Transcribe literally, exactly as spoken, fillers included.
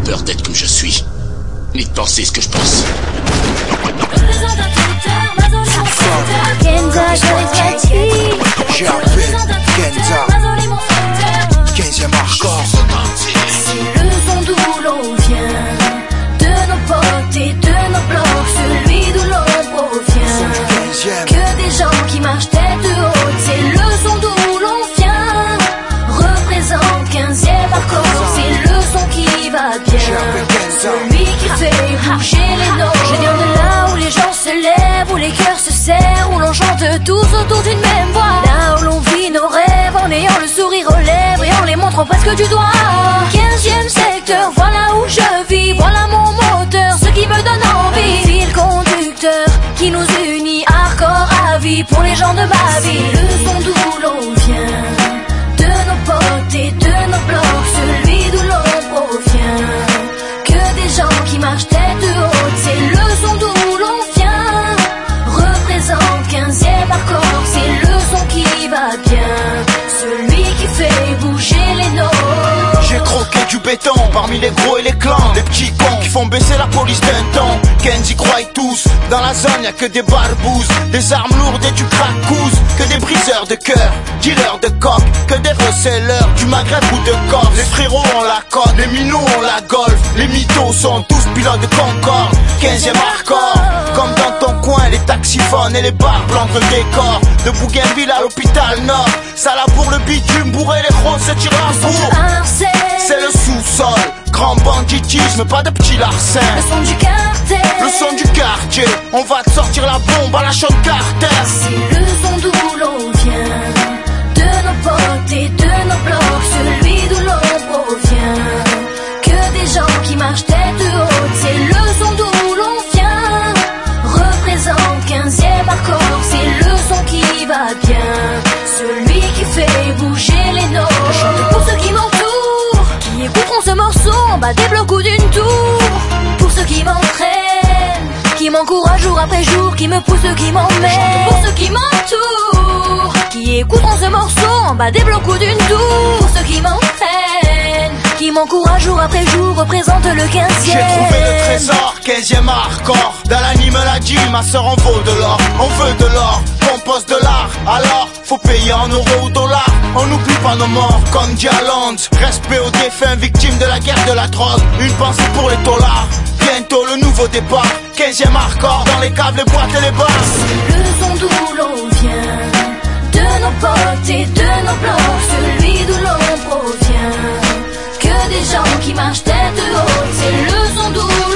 peur d'être comme je suis, ni de penser ce que je pense. Kenza, charismatique. J'ai appelé Kenza, quinzième hardcore. C'est le son d'où l'on vient, de nos potes et de nos blocs, celui d'où l'on provient. Que des gens qui marchent tête haute, c'est le son d'où l'on vient. Représente quinzième hardcore, c'est le son qui va bien. Celui qui fait bouger les notes. Je viens de là où les gens se lèvent, où les cœurs se serrent, où l'on chante tous autour d'une même voix. Là où l'on vit nos rêves en ayant le sourire aux lèvres et en les montrant presque du doigt. Quinzième secteur, voilà où je vis, voilà mon moteur, ce qui me donne envie. Fil conducteur qui nous unit, hardcore à vie pour les gens de ma vie. Le son d'où l'on vient, de nos potes et de nos blocs, celui d'où l'on provient. Que des gens qui marchent tête haute, c'est le son d'où l'on vient. Représente quinzième hardcore, c'est le son qui va bien, celui qui fait bouger les notes. J'ai croqué du béton parmi les gros et les clans, les petits cons qui font baisser la police d'un temps. Kenzie croient tous, dans la zone y'a que des barbouzes, des armes lourdes et du crack-couze, que des briseurs de cœur, dealers de coq, que des recelleurs du Maghreb ou de Corse. Les frérots ont la cote, les minots ont la golf, les mythos sont tous pilotes de Concorde. Quinzième hardcore, comme dans ton coin les taxiphones et les bars blancs de décor. De Bougainville à l'hôpital Nord, ça là pour le bitume, bourré les roses se tirent à bourre. C'est le sous-sol, grand banditisme, pas de petits larcins. Le son du quartier, le son du quartier, on va te sortir la bombe à la Sean Carter. C'est le son d'où l'on vient, de nos potes et de nos blocs, celui d'où l'on provient. Que des gens qui marchent tête haute, c'est le son d'où l'on vient. Représente quinzième hardcore, c'est le son qui va bien, celui qui fait bouger les notes. Je chante pour ceux qui m'entourent, qui écouteront ce morceau en bas des blocs ou d'une tour. Pour ceux qui m'entraînent, qui m'encouragent jour après jour, qui me poussent, qui m'emmènent. Pour ceux qui m'entourent, qui écouteront ce morceau en bas des blocs ou d'une tour. Pour ceux qui m'entraînent, qui m'encouragent jour après jour, représente le quinzième. J'ai trouvé le trésor, quinzième hardcore. Dans l'anime la dit, ma soeur en vaut de l'or. On veut de l'or, compose de l'art. Alors, faut payer en euros ou dollars. On n'oublie pas nos morts, comme Dialand. Respect aux défunts, victimes de la guerre de la drogue. Une pensée pour les tollards. Bientôt le nouveau départ, quinzième hardcore. Dans les caves, les boîtes et les bars. C'est le son d'où l'on vient, de nos potes et de nos blocs, celui d'où l'on provient. Que des gens qui marchent tête haute, c'est le son d'où